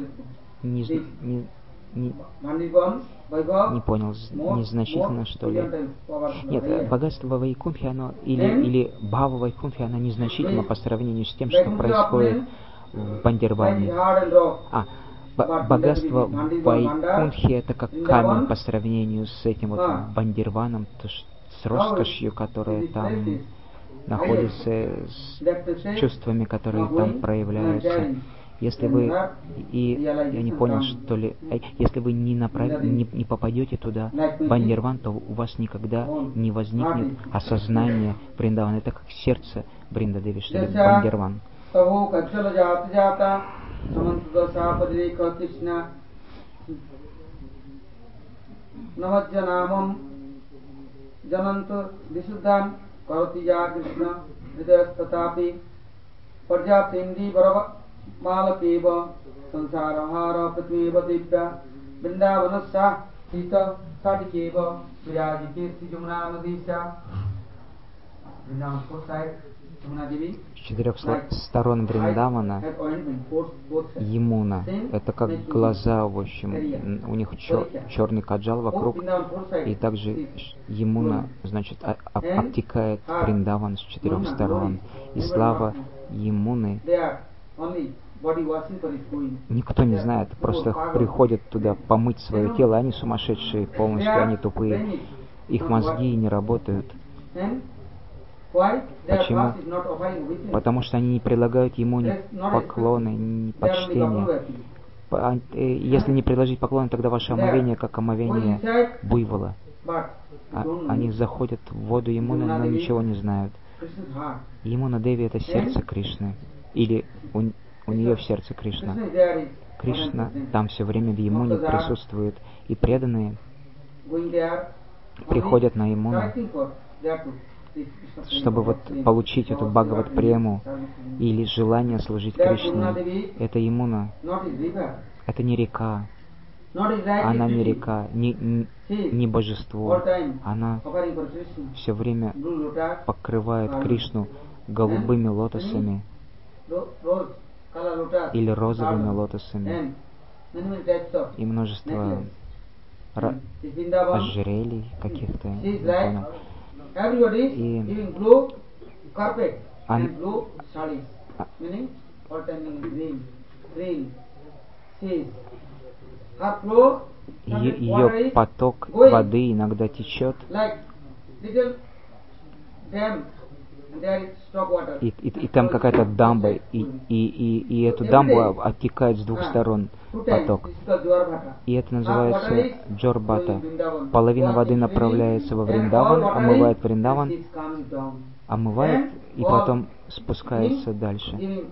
не понял, незначительно, что ли? Нет, богатство Вайкунтхи, оно, или Бхава Вайкунтхи, оно незначительно по сравнению с тем, что происходит в Бандирване. Богатство Вайкунтхи — это как камень по сравнению с этим вот Бандирваном, с роскошью, которая там находится, с чувствами, которые там проявляются. Если вы, я не понял, что ли, если вы не попадете туда, в Бандирван, то у вас никогда не возникнет осознание Вриндавана. Это как сердце Вриндадеви, что ли, Бандирван. Малакева сансарахара пратвева дивья Вриндаванасса сита садикева виряджите сижумна надиша. С четырех сторон Вриндавана Ямуна, это как глаза, в общем, у них черный каджал вокруг, и также Ямуна, значит, обтекает Вриндаван с четырех сторон, и слава Ямуны никто не знает, просто приходят туда помыть свое тело, они сумасшедшие полностью, они тупые, их мозги не работают. Почему? Потому что они не предлагают ему ни поклоны, ни почтения. Если не предложить поклоны, тогда ваше омовение как омовение буйвола. Они заходят в воду Ямуны, но ничего не знают. Ямуна Деви — это сердце Кришны. Или у нее в сердце Кришна. Кришна там все время в Ямуне присутствует, и преданные приходят на Ямуну, чтобы вот получить эту Бхагават Прему или желание служить Кришне. Это Ямуна. Это не река. Она не река, не божество. Она все время покрывает Кришну голубыми лотосами или розовыми лотосами и множество ожерелий каких-то, не понял. И ее поток воды иногда течет, и там какая-то дамба, и эту дамбу оттекает с двух сторон поток. И это называется Джорбата. Половина воды направляется во Вриндаван, омывает Вриндаван, омывает и потом спускается дальше.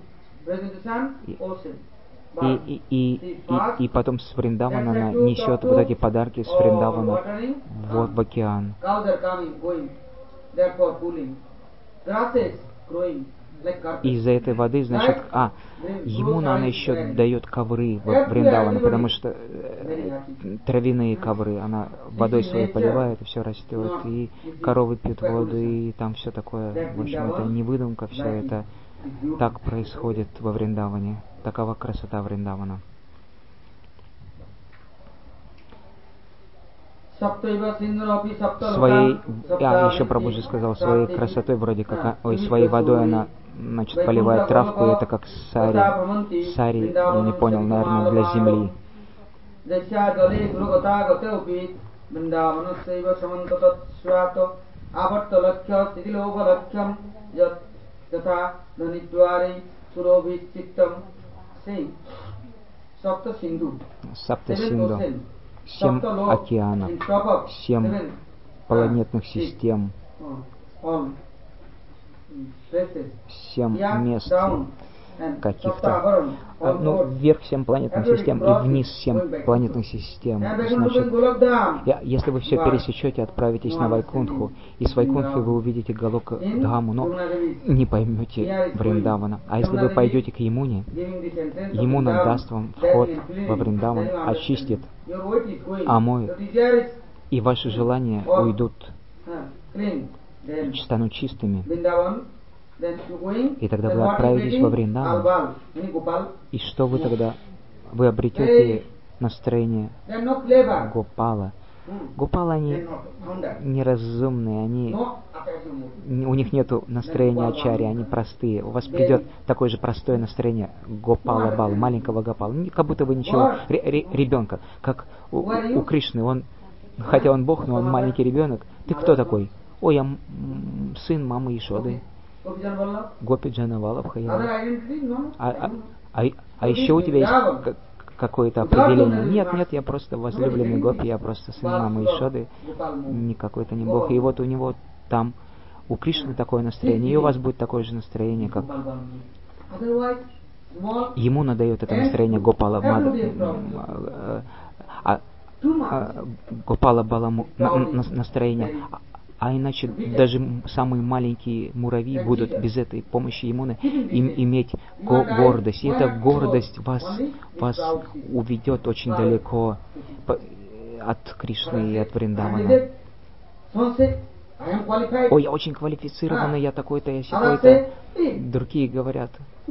И потом с Вриндавана она несет вот эти подарки с Вриндавана в океан. И из-за этой воды, значит, Ямуна, она еще дает ковры в Вриндавану, потому что травяные ковры, она водой своей поливает, и все растет, и коровы пьют воду, и там все такое. В общем, это не выдумка, все это так происходит во Вриндаване. Такова красота Вриндавана. Своей, еще Прабхуджи сказал, своей красотой вроде как, своей водой она, значит, поливает травку, и это как сари. Сари, я не понял, наверное, для земли. Сапта Синду. 7 океанов, 7 планетных систем, 7 мест каких-то, вверх 7 планетных систем и вниз 7 планетных систем. Значит, если вы все пересечете, отправитесь на Вайкунтху, и с Вайкунтхи вы увидите Галока-Дхаму, но не поймете Вриндавана. А если вы пойдете к Ямуне, Ямуна даст вам вход во Вриндаван, очистит, омоет, и ваши желания уйдут, станут чистыми. И тогда вы отправитесь во Вриндаван. И что вы тогда? Вы обретете настроение Гопала. Гопалы, они неразумные, у них нет настроения ачари, они простые. У вас придет такое же простое настроение Гопала Бала, маленького Гопала. Как будто вы ничего, ребенка, как у Кришны, хотя он Бог, но он маленький ребенок. Ты кто такой? Ой, я сын мамы Ешоды. Гопи Джанавалабха. А еще у тебя есть какое-то определение? Нет, я просто возлюбленный Гопи, я просто сын мамы Ешоды, не какой-то не Бог. И вот у него там, у Кришны такое настроение, и у вас будет такое же настроение, как ему надает это настроение Гопала Гопала Баламу настроение. А иначе даже самые маленькие муравьи будут без этой помощи Ямуны иметь гордость. И эта гордость вас уведет очень далеко от Кришны и от Вриндавана. Ой, я очень квалифицированный, я такой-то, я сякой-то. Другие говорят.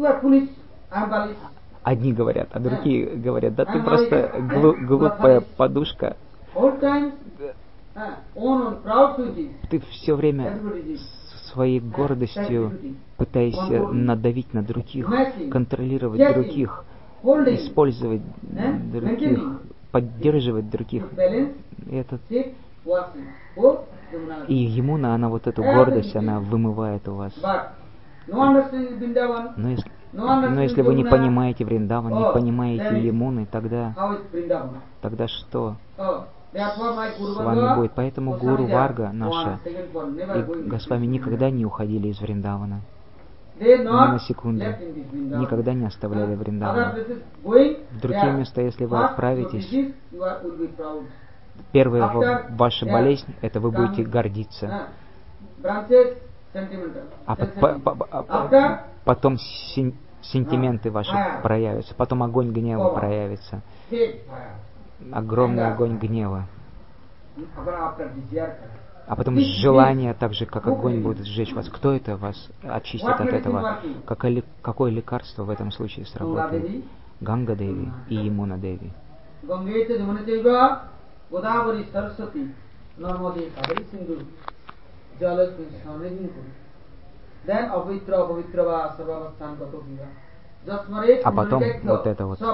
Одни говорят, а другие говорят, да ты просто глупая подушка. Ты все время своей гордостью пытаешься надавить на других, контролировать других, использовать других, поддерживать других. И Ямуна, она вот эту гордость, она вымывает у вас. Но если вы не понимаете Вриндаван, не понимаете Ямуны, тогда что с вами будет? Поэтому Гуру Варга наша и Госвами никогда не уходили из Вриндавана. Ни на секунду. Никогда не оставляли Вриндавана. В другие места, если вы отправитесь, первая ваша болезнь, это вы будете гордиться. А потом сентименты ваши проявятся, потом огонь гнева проявится. Огромный огонь гнева. А потом желание, так же как огонь, будет сжечь вас. Кто это вас очистит от этого? Какое лекарство в этом случае сработает? Ганга Деви и Ямуна Деви. А потом вот это вот.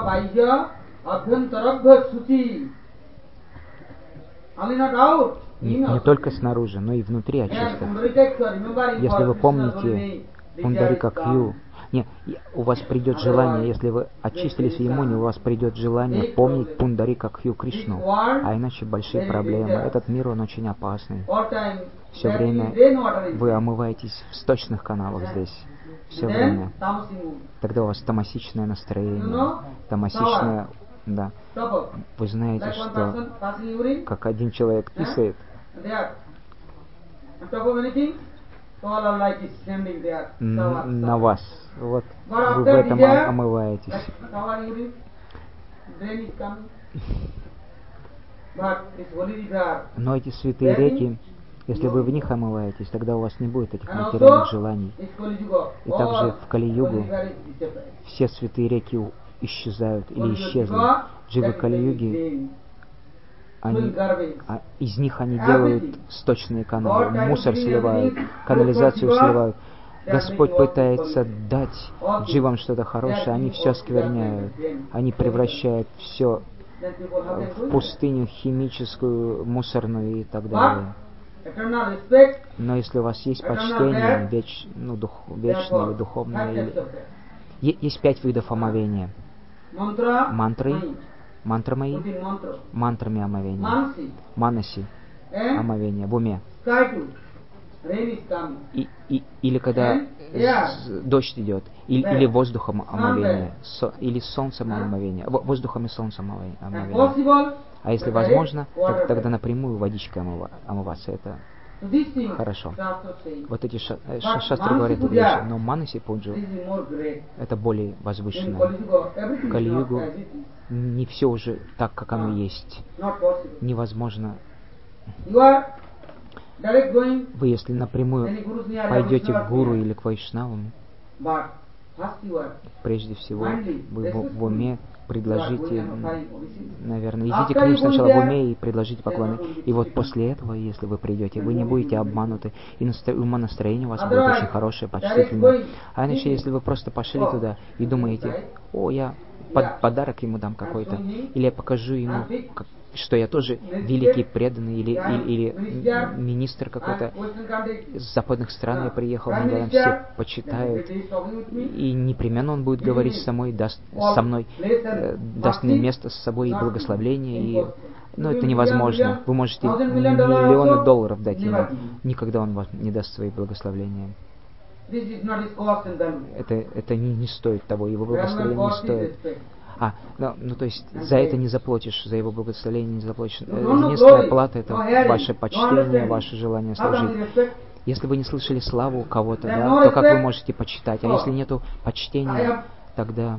Не только снаружи, но и внутри очистят. Если вы помните Пундарика Кью, у вас придет желание, если вы очистились в Ямуне, у вас придет желание помнить Пундарика Кью Кришну, а иначе большие проблемы. Этот мир, он очень опасный. Все время вы омываетесь в сточных каналах здесь. Все время. Тогда у вас тамасичное настроение, тамасичное. Да. Вы знаете, что как один человек писает, на вас. Вот вы в этом омываетесь. Но эти святые реки, если вы в них омываетесь, тогда у вас не будет этих материальных желаний. И также в Кали-югу все святые реки исчезают или исчезли. Дживы Кали-юги, из них они делают сточные каналы, мусор сливают, канализацию сливают. Господь пытается дать дживам что-то хорошее, они все оскверняют, они превращают все в пустыню химическую, мусорную и так далее. Но если у вас есть почтение, вечное или духовное, есть 5 видов омовения. Мантры, Мантры мои, within mantra, мантрами омовения. manasi, Манаси, and омовение в уме. sky too. Rain is coming. Или когда дождь идет, или воздухом омовение, или солнцем омовение, воздухом и солнцем омовение. А если возможно, тогда напрямую водичкой омываться. Это хорошо. Вот эти шастры говорят эти вещи, но манаси пуджу это более возвышенное. В Кали-югу не все уже так, как оно есть. Невозможно. Вы, если напрямую пойдете к гуру или к вайшнавам, прежде всего вы в уме предложите, наверное, идите к ним сначала в уме и предложите поклоны. И вот после этого, если вы придете, вы не будете обмануты, и умонастроение у вас будет очень хорошее, почтительное. А иначе, если вы просто пошли туда и думаете, о, я подарок ему дам какой-то, или я покажу ему, что я тоже великий преданный, или министр какой-то из западных стран, я приехал, меня все почитают, и непременно он будет говорить со мной, даст мне место с собой и благословление, но это невозможно. Вы можете миллионы долларов дать ему, никогда он вам не даст свои благословения. Это не стоит того, его благословение не стоит. То есть за это не заплатишь, за его благословение не заплатишь. Единственная плата — это ваше почтение, ваше желание служить. Если вы не слышали славу кого-то, то как вы можете почитать? А если нету почтения, тогда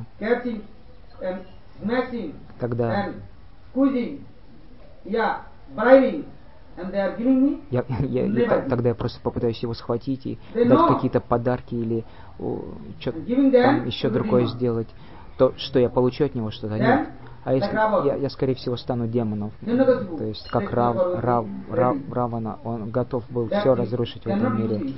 я просто попытаюсь его схватить и дать какие-то подарки или что-то там еще другое сделать. То, что я получу от него, что-то нет. А если я скорее всего, стану демоном. То есть, как Равана, он готов был все разрушить в этом мире.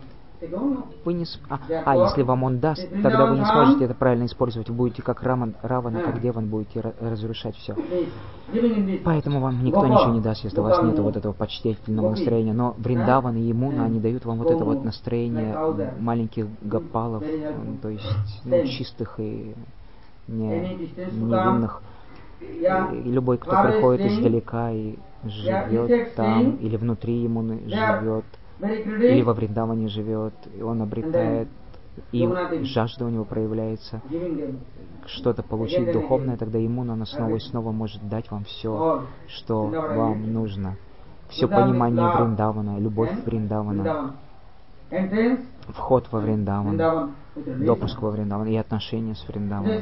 Если вам он даст, тогда вы не сможете это правильно использовать. Вы будете как Равана, как демон, будете разрушать все. Поэтому вам никто ничего не даст, если у вас нет вот этого почтительного настроения. Но Вриндаван и Ямуна, они дают вам вот это вот настроение маленьких гопалов, то есть чистых и невинных. И любой, кто приходит издалека и живет там, или внутри Ямуны живет, или во Вриндаване живет, и он обретает, и жажда у него проявляется, что-то получить духовное, тогда Ямуна, она снова и снова может дать вам все, что вам нужно. Все понимание Вриндавана, любовь Вриндавана, вход во Вриндаван, допуск во Вриндаван и отношения с Вриндаваном.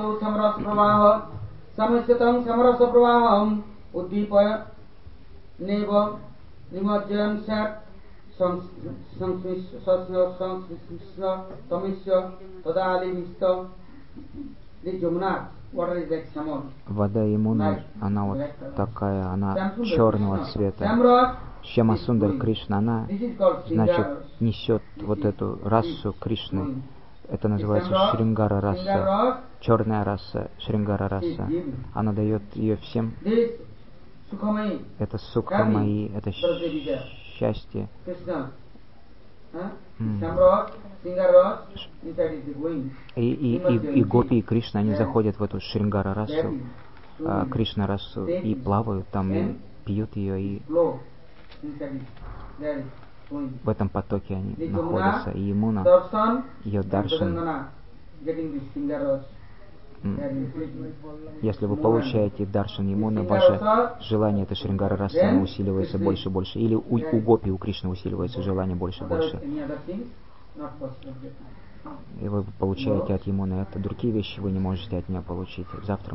Вода Ямуны, она вот такая, она черного цвета. Шьяма Сундар Кришна, она, значит, несет вот эту расу Кришны. Это называется Шрингара раса, черная раса, Шрингара раса. Она дает ее всем. Это Сукхамаи, это счастье. И Гопи, и Кришна, они заходят в эту Шрингара расу, Кришна расу, и плавают там, и пьют ее, и в этом потоке они находятся. И Ямуна, ее даршан. Если вы получаете даршан Ямуны, ваше желание, это Шрингара раса, оно усиливается больше и больше. Или у Гопи, у Кришны усиливается желание больше и больше. И вы получаете от Ямуны это. Другие вещи вы не можете от нее получить. Завтра